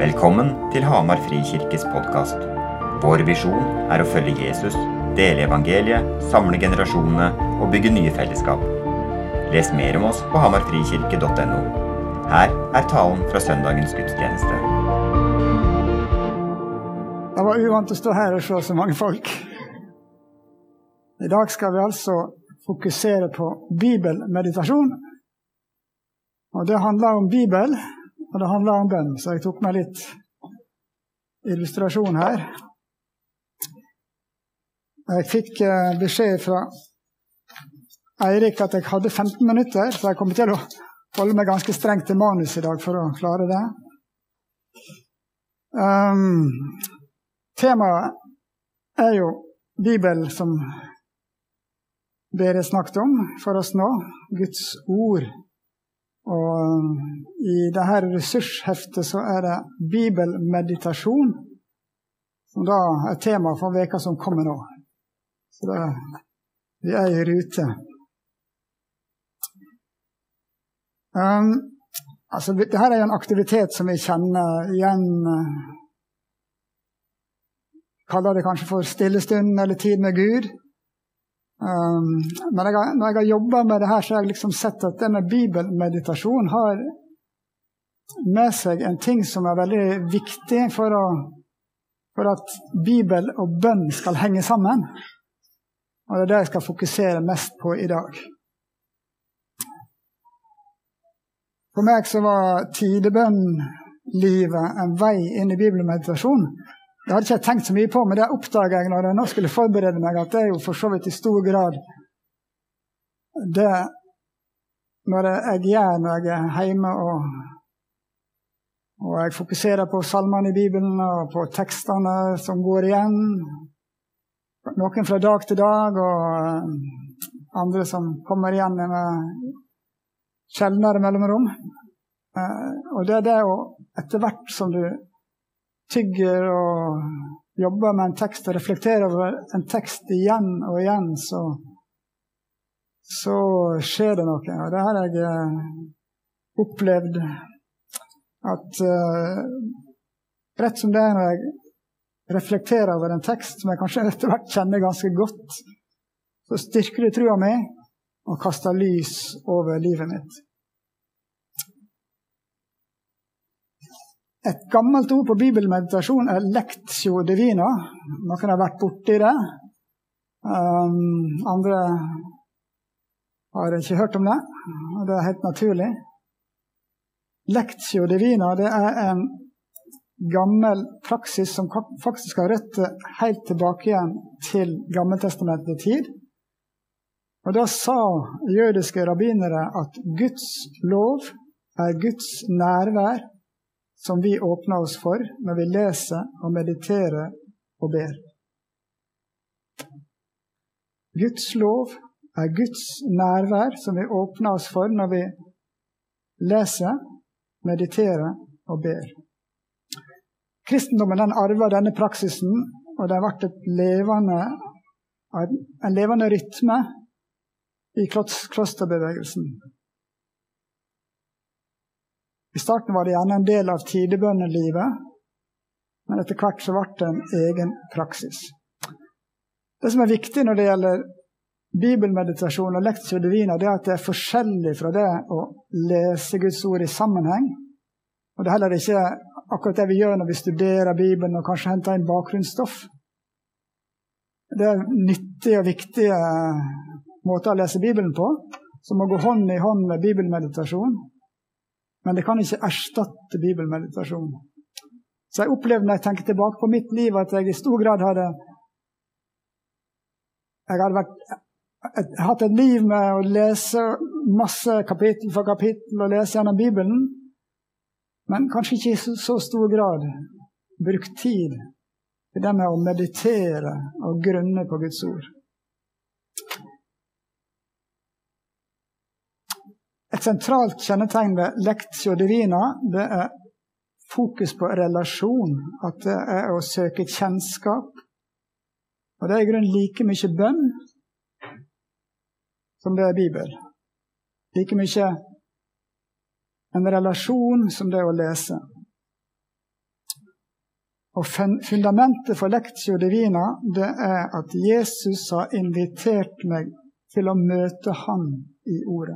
Velkommen til Hamar Frikirkes podcast. Vår visjon å følge Jesus, dele evangeliet, samle generasjonene og bygge nye fellesskap. Les mer om oss på hamarfrikirke.no. Her talen fra søndagens gudstjeneste. Det var uvant å stå her og se så mange folk. I dag skal vi altså fokusere på bibelmeditasjon. Og det handler om Bibel, og det handler om bønn. Så jeg tok meg litt illustrasjon her. Jeg fikk beskjed fra Eirik at jeg hadde 15 minutter, så jeg kommer til å holde meg ganske strengt til manus i dag for å klare det. Temaet jo Bibel, som dere snakket om for oss nå, Guds ord. Og i dette ressursheftet så det bibelmeditasjon, som da tema for veka som kommer nå. Så vi i rute. Dette jo en aktivitet som vi kjenner igjen, kaller det kanskje for stillestund eller tid med Gud. Men når jeg har jobbet med det her, så har jeg liksom sett at denne bibelmeditasjon har med seg en ting som veldig viktig for at Bibel og bønn skal henge sammen. Og det det jeg skal fokusere mest på i dag. For meg så var tidebønnlivet en vei inn i bibelmeditasjon. Det hadde ikke jeg tenkt så mye på, men det oppdaget jeg når jeg nå skulle forberede meg, at det jo for så vidt i stor grad det når jeg gjør når jeg hjemme og jeg fokuserer på salmene i Bibelen og på tekstene som går igjen. Noen fra dag til dag og andre som kommer igjen med sjeldnere mellomrom. Og det det å etter hvert som du tygger og jobber med en tekst og reflekterer over en tekst igjen og igjen, så skjer det noe. Og det har jeg opplevd at rett som det når jeg reflekterer over en tekst som jeg kanskje etter hvert kjenner ganske godt, så styrker det trua mi og kaster lys over livet mitt. Et gammelt ord på bibelmeditasjon lectio divina. Noen har vært borti det. Andre har ikke hørt om det, og det helt naturlig. Lectio divina, det en gammel praksis som faktisk har røtter helt tilbake igjen til Gammeltestamentets tid. Og da sa jødiske rabbinere at Guds lov Guds nærvær, som vi åpner oss for når vi leser og mediterer og ber. Guds lov Guds nærvær, som vi åpner oss for når vi leser, mediterer og ber. Kristendommen den arvet denne praksisen, og det har vært en levende rytme i klosterbevegelsen. I starten var det gjerne en del av tidebønnelivet, men etter hvert så ble det en egen praksis. Det som viktig når det gjelder bibelmeditasjon og lectio divina, det at det forskjellig fra det å lese Guds ord i sammenheng. Og det heller ikke akkurat det vi gjør når vi studerer Bibelen og kanskje henter inn bakgrunnsstoff. Det nyttige og viktige måter å lese Bibelen på, som må gå hånd i hånd med bibelmeditasjon. Men det kan ikke erstatte bibelmeditasjon. Så jeg opplevde når jeg tenker tilbake på mitt liv, at jeg i stor grad hadde hatt et liv med å lese masse kapittel for kapittel og lese gjennom Bibelen, men kanskje ikke i så stor grad brukt tid til det med å meditere og grunne på Guds ord. Et sentralt kjennetegn ved lectio divina, det fokus på relasjon, at det å søke kjennskap. Og det i grunnen like mye bønn som det Bibel. Like mye en relasjon som det å lese. Og fundamentet for Lectio Divina, det at Jesus har invitert meg til å møte han i ordet.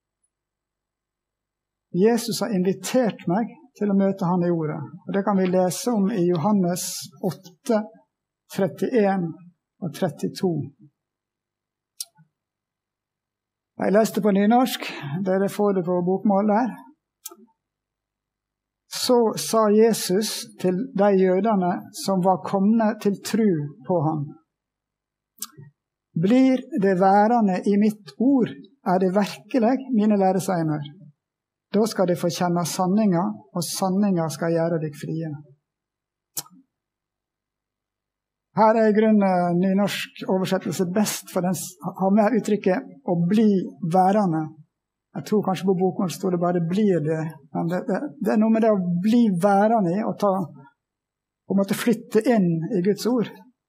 Jesus har invitert meg til å møte han i ordet. Og det kan vi lese om i Johannes 8, 31 og 32. Jeg leste på nynorsk, dere får det på bokmål der. Så sa Jesus til de jødene som var kommet til tro på ham: Blir det værende i mitt ord, det virkelig mine læresegner. Da skal de få kjenne sanninga, og sanninga skal gjøre deg frie. Her i grunnen nynorsk oversettelse best, for den har med uttrykket å bli værende. Jeg tror kanskje på boken står det bare blir det, men det noe med det å bli værende i, og på en måte flytte inn i Guds ord,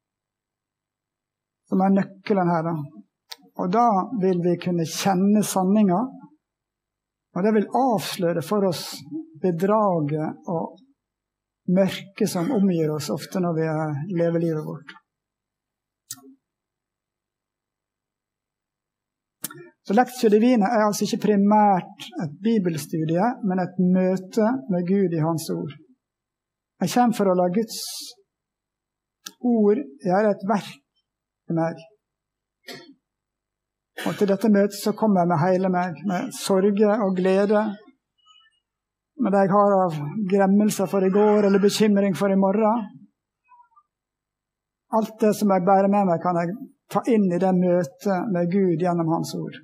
som nøkkelen her. Og da vil vi kunne kjenne sanninga, og det vil avsløre for oss bedraget og mørket som omgir oss ofte når vi lever livet vårt. Så Lectio Divina altså ikke primært et bibelstudie, men et møte med Gud i hans ord. Jeg kommer for å la Guds ord gjøre et verk til meg. Og til dette møtet så kommer jeg med hele meg, med sorge og glede, med det jeg har av gremmelser for i går, eller bekymring for i morgen. Alt det som jeg bærer med meg, kan jeg ta inn i det møtet med Gud gjennom hans ord.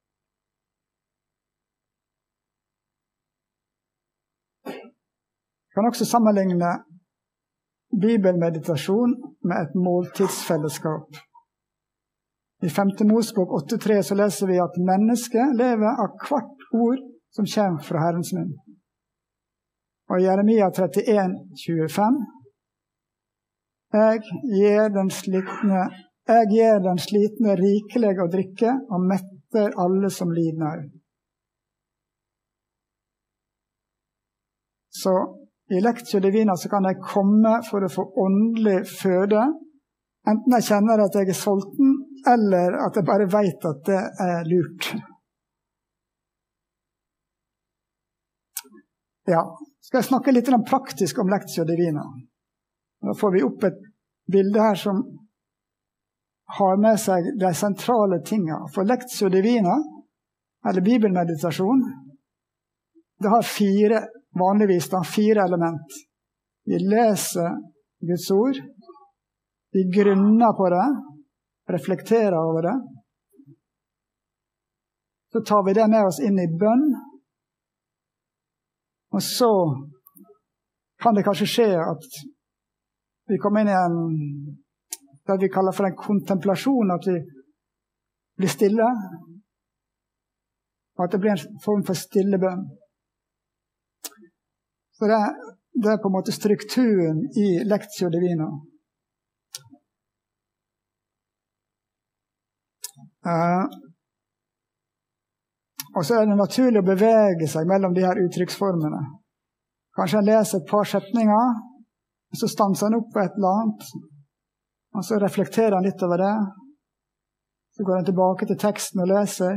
Jeg kan også sammenligne bibelmeditasjon med et måltidsfellesskap. I 5. Mosebok 8,3 så leser vi at mennesket lever av hvert ord som kommer fra Herrens munn. Og i Jeremia 31,25: Jeg gir den slitne rikelig å drikke, og metter alle som lider. Så i Lectio Divina så kan jeg komme for å få åndelig føde, enten jeg kjenner at jeg sulten, eller at jeg bare vet at det lurt. Ja, skal jeg snakke litt praktisk om Lectio Divina. Da får vi opp et bilde her som har med seg de sentrale tingene. For Lectio Divina, eller bibelmeditasjon, det har vanligvis 4 element. Vi leser Guds ord, vi grunner på det, reflekterer over det, så tar vi det med oss inn i bønn, og så kan det kanskje skje at vi kommer inn i det vi kaller for en kontemplasjon, at vi blir stille, og at det blir en form for stillebønn. Så det på en måte strukturen i Lectio Divina. Og så det naturlig å bevege seg mellom de her uttrykksformene. Kanskje jeg leser et par setninger, og så stanser han opp på et eller annet, og så reflekterer han litt over det. Så går han tilbake til teksten og leser.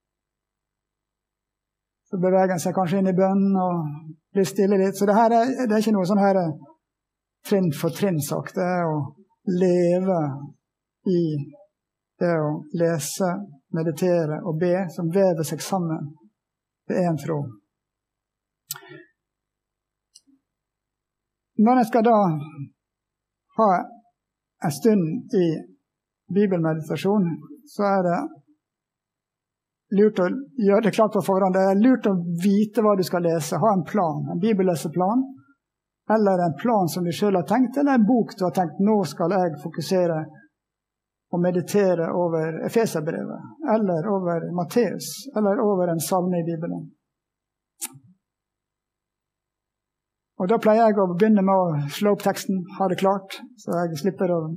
Så beveger han seg kanskje inn i bønn og blir stille litt. Så det her det ikke noe sånn her trinn for trinn-sak. Det å leve i det å lese, meditere og be, som vever seg sammen. Det en tråd. Når jeg skal da ha en stund i bibelmeditasjon, så det lurt å gjøre det klart på forhånd. Det lurt å vite hva du skal lese. Ha en plan, en bibelleseplan, eller en plan som du selv har tenkt, eller en bok du har tenkt, nå skal jeg fokusere og meditere over Efeserbrevet, eller over Matteus, eller over en salme i Bibelen. Og da pleier jeg å begynne med å slå opp teksten, ha det klart, så jeg slipper å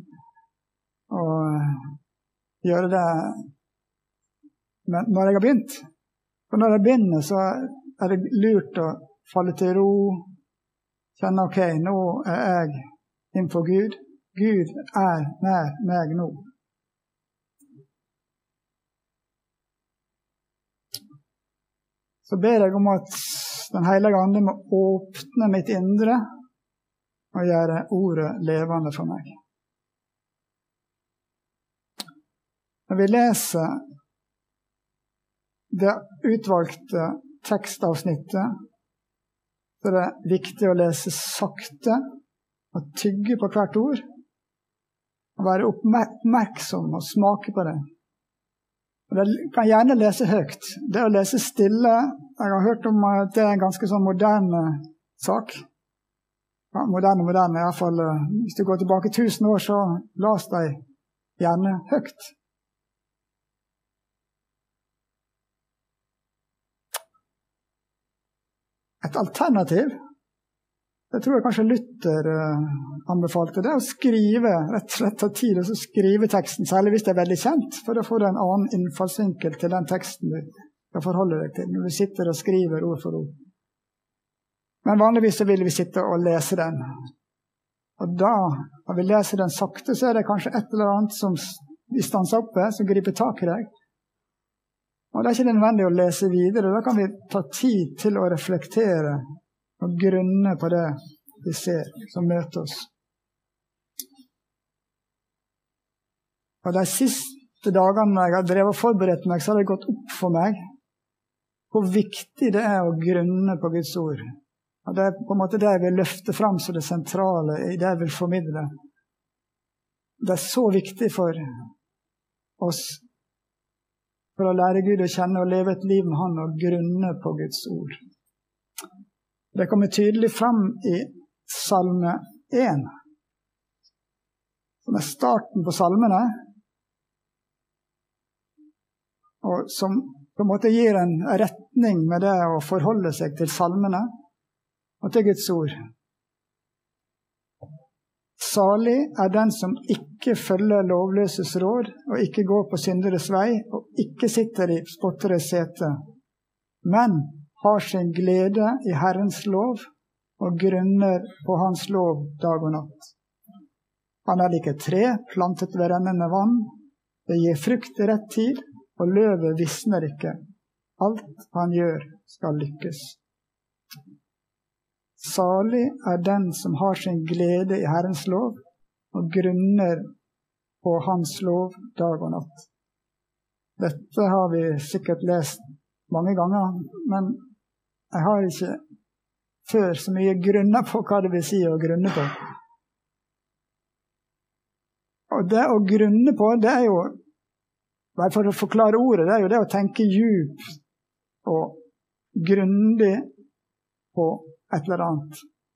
gjøre det når jeg har begynt. For når jeg begynner, så det lurt å falle til ro, kjenne, ok, nå jeg innenfor Gud. Gud nær meg nå. Så ber jeg om at Den Hellige Ande må åpne mitt indre og gjøre ordet levende for meg. Når vi leser det utvalgte tekstavsnittet, så er det viktig å lese sakte og tygge på hvert ord, og være oppmerksom og smake på det. Og det kan gjerne lese høyt. Det å lese stille, jeg har hørt om at det er en ganske sånn moderne sak. Ja, moderne, i hvert fall. Hvis du går tilbake 1000 år, så las de gjerne høyt. Et alternativ, det tror jeg kanskje Luther anbefalte, det er å skrive, rett og slett av tid, og så skrive teksten, særlig hvis det er veldig kjent, for da får du en annen innfallsvinkel til den teksten du skal forholde deg til, når du sitter og skriver ord for ord. Men vanligvis så vil vi sitte og lese den. Og da, når vi leser den sakte, så er det kanskje et eller annet som vi stanser oppe, som griper tak i deg. Og det er ikke nødvendig å lese videre, da kan vi ta tid til å reflektere og grunne på det vi ser som møter oss. Og de siste dagene jeg har drevet og forberedt meg, så har det gått opp for meg hvor viktig det er å grunne på Guds ord. Og det er på en måte det jeg vil løfte frem som det sentrale i det jeg vil formidle. Det er så viktig for oss for å lære Gud å kjenne og leve et liv med Han og grunne på Guds ord. Det kommer tydelig frem i Salme 1, som er starten på salmene, og som på en måte gir en retning med det å forholde seg til salmene og til Guds ord. Salig er den som ikke følger lovløses råd, og ikke går på synderes vei, og ikke sitter i spotteres sete, men har sin glede i Herrens lov, og grunner på hans lov dag og natt. Han er lik et tre, plantet ved rennende vann, det gir frukt i rett tid, og løvet visner ikke. Alt han gjør skal lykkes. Salig er den som har sin glede i Herrens lov, og grunner på hans lov dag og natt. Dette har vi sikkert lest mange ganger, men jeg har ikke før så mye grunner på hva det vil si å grunne på. Og det å grunne på, det er jo, bare for å forklare ordet, det er jo det å tenke djupt og grundig på et eller annet.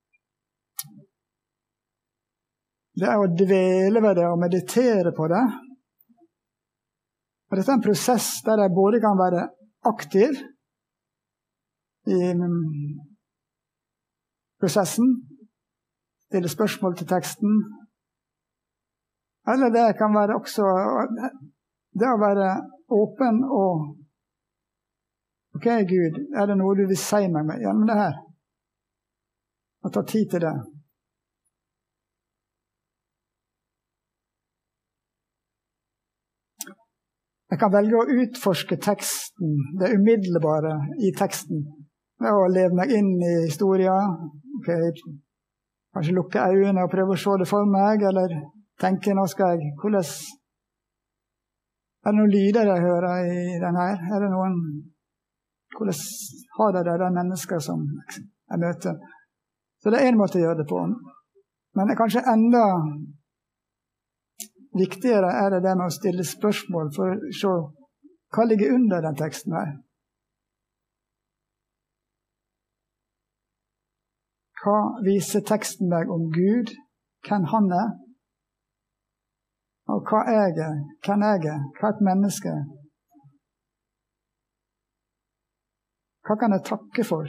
Det er å dvele ved det og meditere på det. Og dette er en prosess der jeg både kan være aktiv i prosessen, stille spørsmål til teksten, eller det kan være også det å være åpen og ok, Gud, er det noe du vil si meg med gjennom det her? Og ta tid til det. Jeg kan velge å utforske teksten, det umiddelbare i teksten, ved å leve meg inn i historien, kanskje lukke øynene og prøve å se det for meg, eller tenke, nå skal jeg, hvordan er det noen lyder jeg hører i den her? Er det noen, hvordan har det de mennesker som jeg møter? Så det er en måte å gjøre det på. Men kanskje enda viktigere er det med å stille spørsmål for å se hva ligger under den teksten her. Hva viser teksten meg om Gud, hvem han er, og hva jeg er, hvem jeg er, hva er et menneske? Hva kan jeg takke for?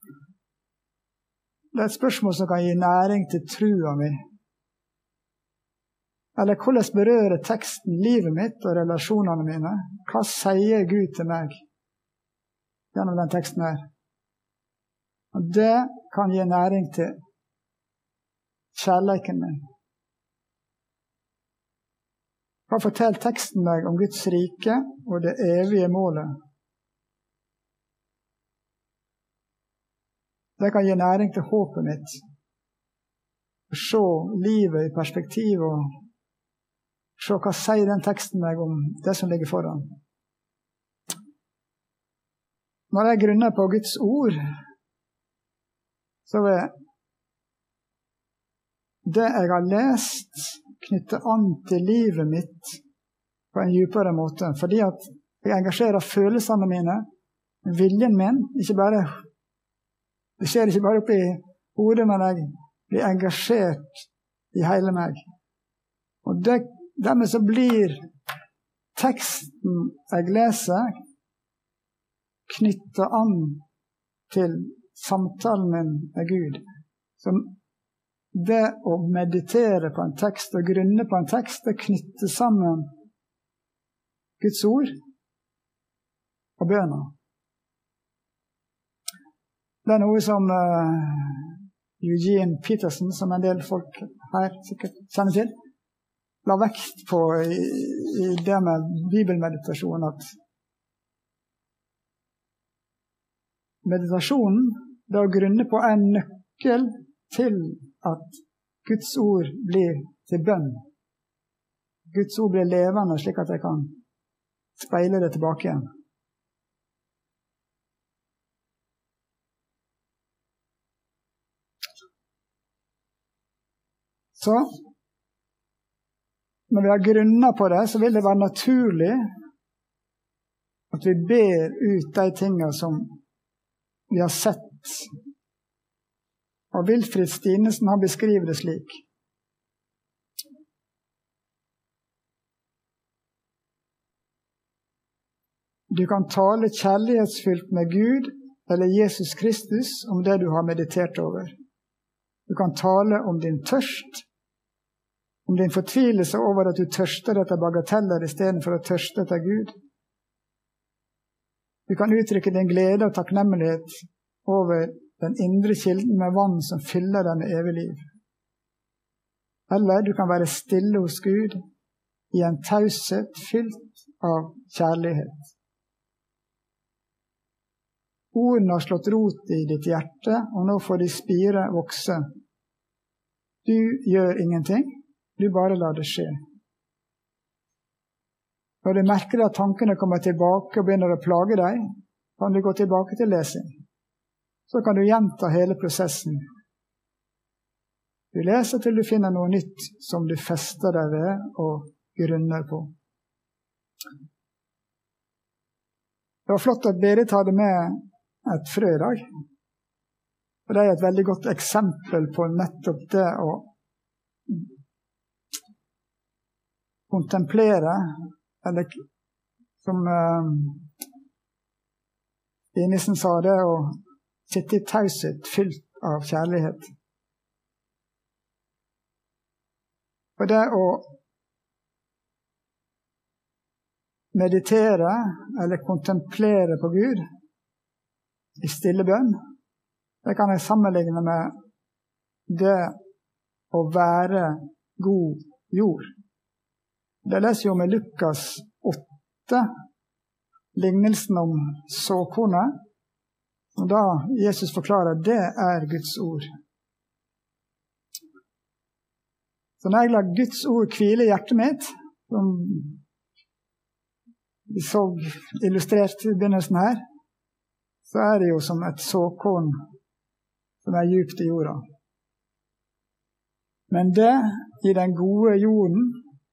Det er et spørsmål som kan gi næring til trua mi. Eller hvordan berører teksten livet mitt og relasjonene mine? Hva sier Gud til meg gjennom den teksten her? Og det kan gi næring til kjærleiken min, Hva forteller teksten meg om Guds rike og det evige målet? Det kan gi næring til håpet mitt. Se livet i perspektiv og se hva sier den teksten meg om det som ligger foran. Når jeg grunner på Guds ord, så vil det jeg har lest knytte an til livet mitt på en djupere måte, fordi at jeg engasjerer følelsene mine, viljen min, det skjer ikke bare oppe i hodet, men jeg blir engasjert i hele meg. Og dermed så blir teksten jeg leser knyttet an til samtalen min med Gud. Så det å meditere på en tekst og grunne på en tekst, det knytter sammen Guds ord og bønner. Det noe som Eugene Peterson, som en del folk her sikkert kjenner til, la vekt på i det med bibelmeditasjon, at meditasjonen, det å grunne på en nøkkel til at Guds ord blir til bønn. Guds ord blir levende, slik at jeg kan speile det tilbake igjen. Så, når vi har grunnet på det, så vil det være naturlig at vi ber ut de tingene som vi har sett. Og Wilfrid Stinesen har beskrivet det slik. Du kan tale kjærlighetsfylt med Gud eller Jesus Kristus om det du har meditert over. Du kan tale om din tørst, om din fortvilelse over at du tørster etter bagateller i stedet for å tørste etter Gud. Du kan uttrykke din glede og takknemlighet over den indre kilden med vann som fyller deg med evig liv. Eller du kan være stille hos Gud i en taushet fylt av kjærlighet. Ordene har slått rot i ditt hjerte, og nå får de spire vokse. Du gjør ingenting, du bare lar det skje. Når du merker at tankene kommer tilbake og begynner å plage deg, kan du gå tilbake til lesing. Så kan du gjenta hele prosessen. Du leser til du finner noe nytt som du fester deg ved og grunner på. Det var flott at Berit hadde med et frø i dag. Og det er et veldig godt eksempel på nettopp det å kontemplere, eller som Inesen sa det, å sitte i taushet fylt av kjærlighet. Og det å meditere eller kontemplere på Gud i stille bønn, det kan jeg sammenligne med det å være god jord. Det leser jo med Lukas 8, lignelsen om såkornet, og da Jesus forklarer det er Guds ord. Så når jeg lar Guds ord hvile i hjertet mitt, som vi så illustrert i begynnelsen her, så er det jo som et såkorn som er djupt i jorda. Men det i den gode jorden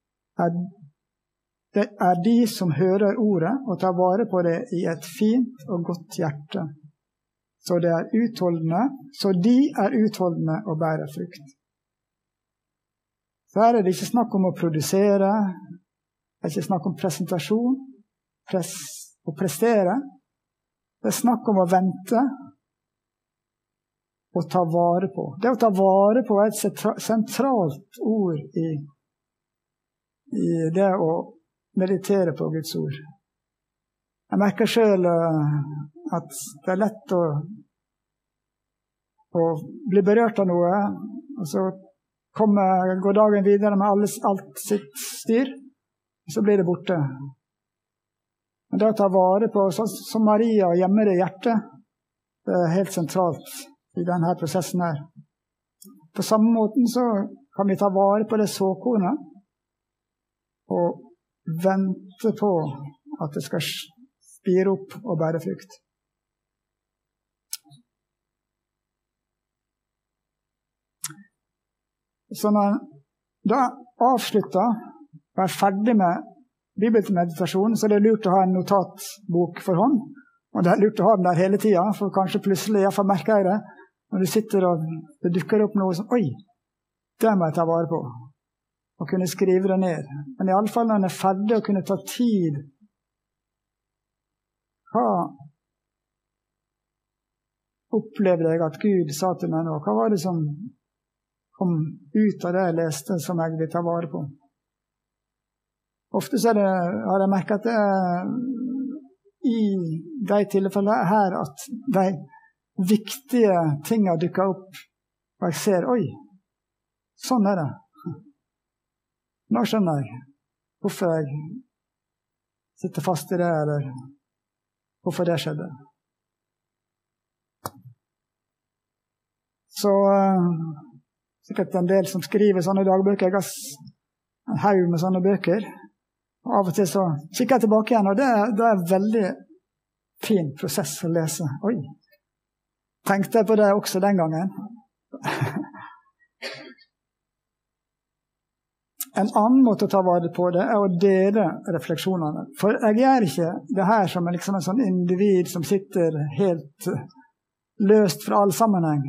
det er de som hører ordet og tar vare på det i et fint og godt hjerte. Så de er utholdende og bærer frukt. Så her er det ikke snakk om å produsere, det er ikke snakk om presentasjon, å prestere. Det er snakk om å vente og ta vare på. Det å ta vare på er et sentralt ord i det å meditere på Guds ord. Jeg merker selv at det er lett å bli berørt av noe, og så går dagen videre med alt sitt styr, så blir det borte. Men det å ta vare på, som Maria gjemmer det i hjertet, det er helt sentralt i denne prosessen her. På samme måten så kan vi ta vare på det såkornet og vente på at det skal spire opp og bære frukt. Så når jeg da avslutter og er ferdig med bibelmeditasjonen, så er det lurt å ha en notatbok for hånd. Og det er lurt å ha den der hele tiden, for kanskje plutselig, i hvert fall merker jeg det, når du sitter og det dukker opp noe som, oi, det må jeg ta vare på. Og kunne skrive det ned. Men i alle fall når en er ferdig og kunne ta tid, hva opplevde jeg at Gud sa til meg nå? Hva var det som kom ut av det jeg leste som jeg vil ta vare på? Ofte så har jeg merket at det er i de tilfellene her at de viktige tingene dukker opp, og jeg ser, oi, sånn er det. Nå skjønner jeg hvorfor jeg sitter fast i det, eller hvorfor det skjedde. Så sikkert en del som skriver sånne dagbøker. Jeg har en haug med sånne bøker. Og av og til så kikker jeg tilbake igjen, og det er en veldig fin prosess å lese. Oi, tenkte jeg på det også den gangen. En annen måte å ta vare på det er å dele refleksjonene. For jeg gjør ikke det her som liksom en sånn individ som sitter helt løst fra all sammenheng.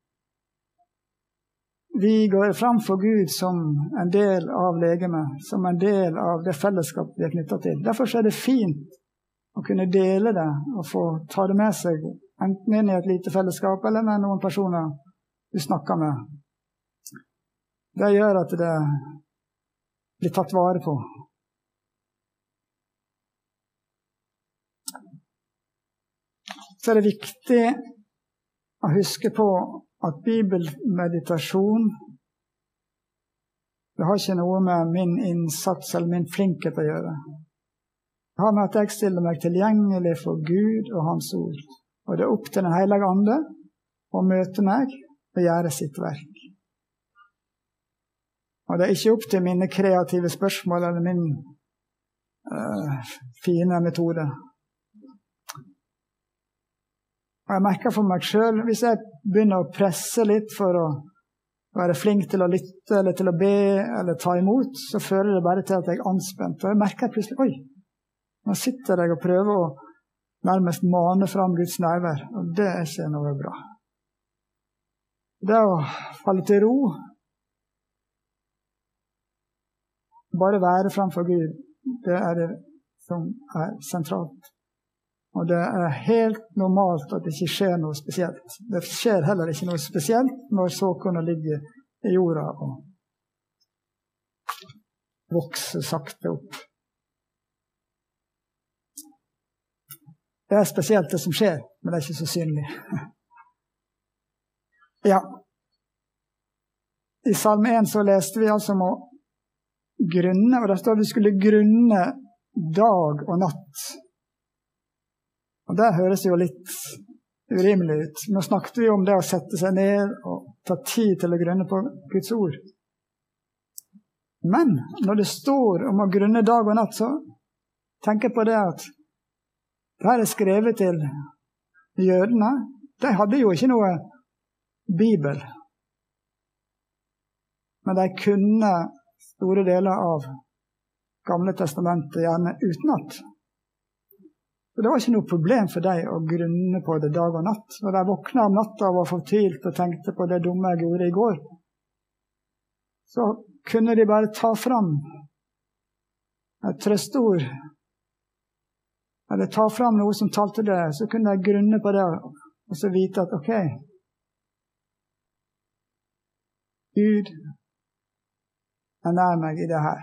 Vi går fram for Gud som en del av legemet, som en del av det fellesskap vi er knyttet til. Derfor er det fint å kunne dele det og få ta det med seg, enten inn i et lite fellesskap eller med noen personer du snakker med. Det gjør at det blir tatt vare på. Så er det viktig å huske på at bibelmeditasjon, det har ikke noe med min innsats eller min flinkhet å gjøre. Det har med at jeg stiller meg tilgjengelig for Gud og Hans ord. Og det er opp til den Hellige Ande å møte meg og gjøre sitt verk. Og det er ikke opp til mine kreative spørsmål eller min fine metode. Og jeg merker for meg selv, hvis jeg begynner å presse litt for å være flink til å lytte, eller til å be, eller ta imot, så fører det bare til at jeg er anspent. Og jeg merker plutselig, oi, nå sitter jeg og prøver å nærmest mane fram Guds nærvær, og det er ikke noe bra. Det å falle til ro, bare være framfor Gud, det er det som er sentralt. Og det er helt normalt at det ikke skjer noe spesielt. Det skjer heller ikke noe spesielt når såkornet ligger i jorda og vokser sakte opp. Det er spesielt det som skjer, men det er ikke så synlig. Ja. I Salme 1 så leste vi altså om å grunne, og der står vi skulle grunne dag og natt. Og det høres jo litt urimelig ut. Nå snakket vi om det å sette seg ned og ta tid til å grunne på Guds ord. Men når det står om å grunne dag og natt, så tenker jeg på det at det her er skrevet til jødene. De hadde jo ikke noe bibel. Men de kunne store deler av Gamle testamentet gjerne utenat. Så det var ikke noe problem for dem å grunne på det dag og natt. Når de våkna om natta og var fortvilt og tenkte på det dumme jeg gjorde i går, så kunne de bare ta fram et trøstord, eller ta fram noe som talte det, så kunne de grunne på det, og så vite at ok, Gud er nær meg i det her.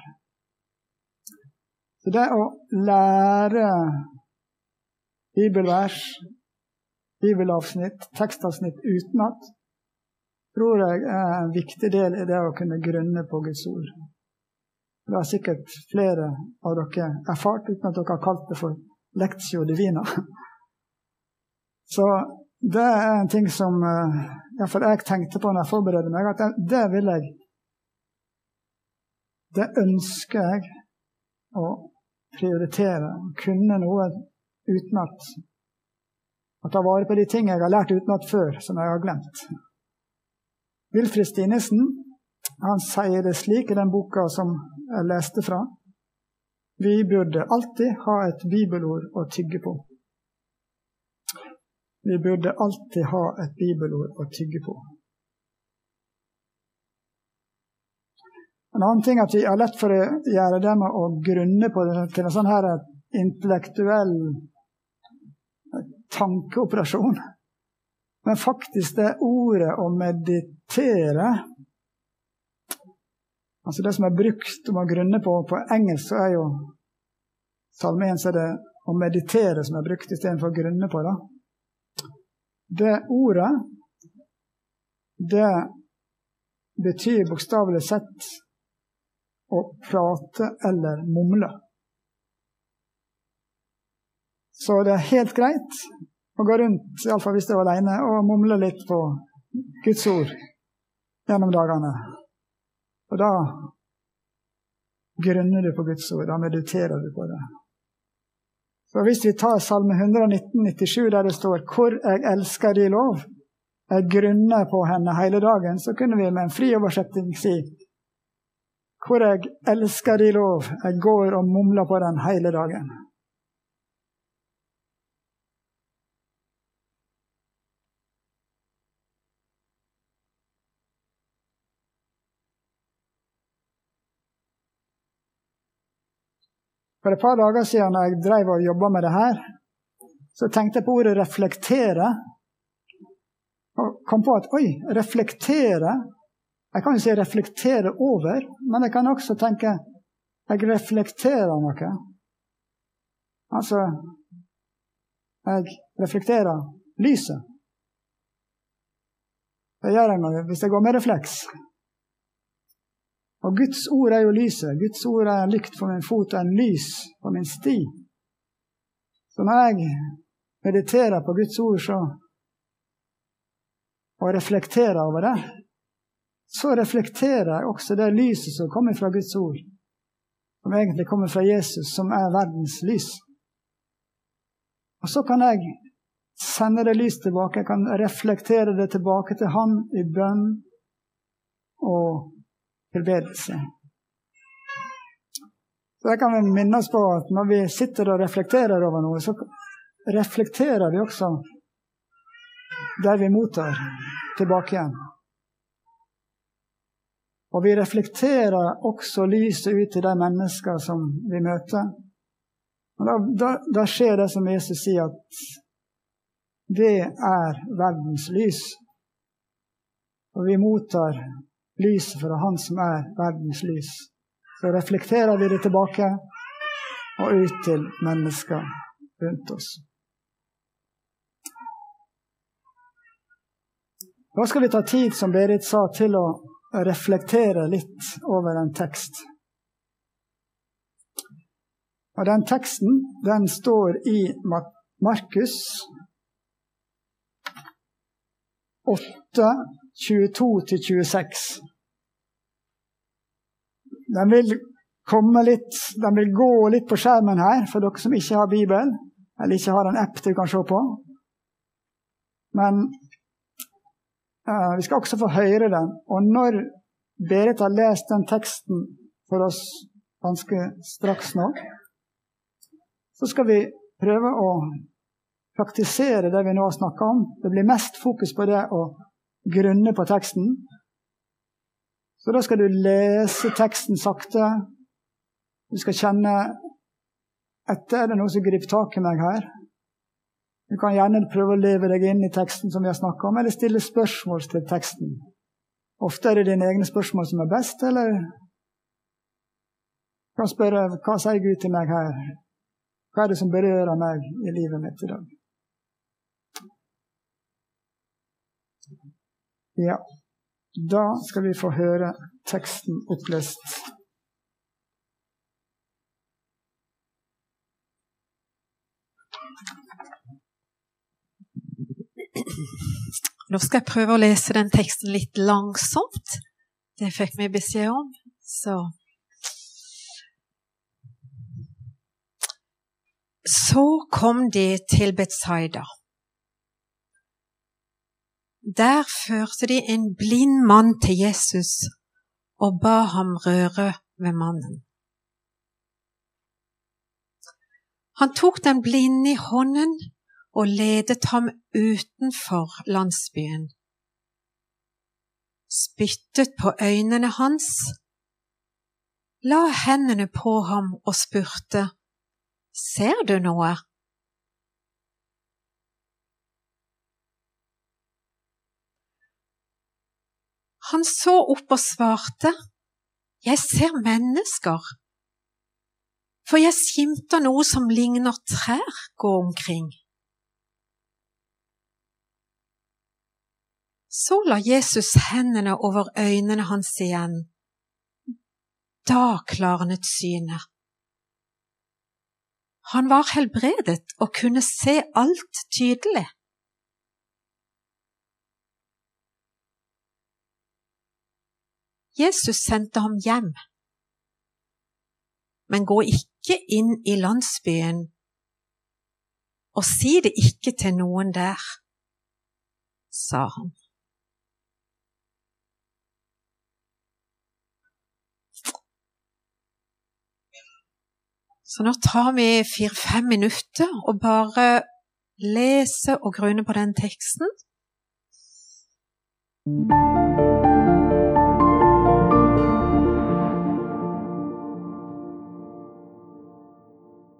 Så det å lære bibelvers, bibelavsnitt, tekstavsnitt utenat, tror jeg er en viktig del i det å kunne grunne på Guds ord. Det har sikkert flere av dere erfart uten at dere har kalt det for Lectio Divina. Så det en ting som I hvert fall jeg tenkte på når jeg forberedte meg, at det vil jeg, det ønsker jeg å prioritere, kunne noe uten å ta vare på de ting jeg har lært utenat før, som jeg har glemt. Wilfrid Stinesen, han sier det slik I den boka som jeg leste fra: vi burde alltid ha et bibelord å tygge på. Vi burde alltid ha et bibelord å tygge på. En annen ting at vi har lett for å gjøre det med å grunne på det til en sånn her intellektuell tankeoperasjon. Men faktisk det ordet å meditere, altså det som brukt om å grunne på engelsk, så jo Salme 1, så det å meditere som brukt I stedet for å grunne på det. Det ordet, det betyr bokstavelig sett å prate eller mumle. Så det helt greit å gå rundt, I alle fall hvis det var alene, og mumle litt på Guds ord gjennom dagene. Og da grunner du på Guds ord, da mediterer du på det. Så hvis vi tar Salme 119-97, der det står «Hvor jeg elsker de lov, jeg grunner på henne hele dagen», så kunne vi med en fri oversetting si «Hvor jeg elsker de lov, jeg går og mumler på den hele dagen». For et par dager siden når jeg drev og jobbet med det her, så tenkte jeg på ordet reflektere, og kom på at, reflektere, jeg kan jo si reflektere over, men jeg kan også tenke, jeg reflekterer noe. Altså, jeg reflekterer lyset. Det gjør jeg noe hvis jeg går med refleks. Og Guds ord jo lyset. Guds ord en lykt for min fot og en lys på min sti. Så når jeg mediterer på Guds ord og reflekterer over det, så reflekterer jeg også det lyset som kommer fra Guds ord, som egentlig kommer fra Jesus, som verdens lys. Og så kan jeg sende det lys tilbake, jeg kan reflektere det tilbake til han I bønn og tilbedelse. Så det kan vi minne oss på at når vi sitter og reflekterer over noe, så reflekterer vi også der vi mottar tilbake igjen. Og vi reflekterer også lyset ut til de mennesker som vi møter. Og da skjer det som Jesus sier, at det verdens lys. Og vi mottar lyset fra han som verdens lys. Så reflekterer vi det tilbake og ut til mennesker rundt oss. Da skal vi ta tid, som Berit sa, til å reflektere litt over en tekst. Og den teksten, den står I Markus 8, 22-26. Den vil gå litt på skjermen her, for dere som ikke har Bibel, eller ikke har en app du kan se på. Men vi skal også få høre den. Og når Berit har lest den teksten for oss ganske straks nå, så skal vi prøve å praktisere det vi nå har snakket om. Det blir mest fokus på det å grunne på teksten. Så da skal du lese teksten sakte. Du skal kjenne etter det noe som griper tak I meg her. Du kan gjerne prøve å leve deg inn I teksten som vi har snakket om, eller stille spørsmål til teksten. Ofte det dine egne spørsmål som best, eller du kan spørre, hva sier Gud til meg her? Hva det som berører meg I livet mitt I dag? Ja, da skal vi få høre teksten opplest. Nå skal jeg prøve å lese den teksten litt langsomt. Det fikk vi beskjed om. Så kom de til Betsaida. Der førte de en blind mann til Jesus og ba ham røre ved mannen. Han tok den blinde i hånden og ledet ham utenfor landsbyen. Spyttet på øynene hans, la hendene på ham og spurte, «Ser du noe?» Han så opp og svarte, «Jeg ser mennesker, for jeg skimter noe som ligner trær gå omkring.» Så la Jesus hendene over øynene hans igjen. Da klarnet synet. Han var helbredet og kunne se alt tydelig. Jesus sendte ham hjem. Men gå ikke inn i landsbyen, og si det ikke til noen der, sa han. Så nå tar vi 4-5 minutter og bare leser og grunner på den teksten.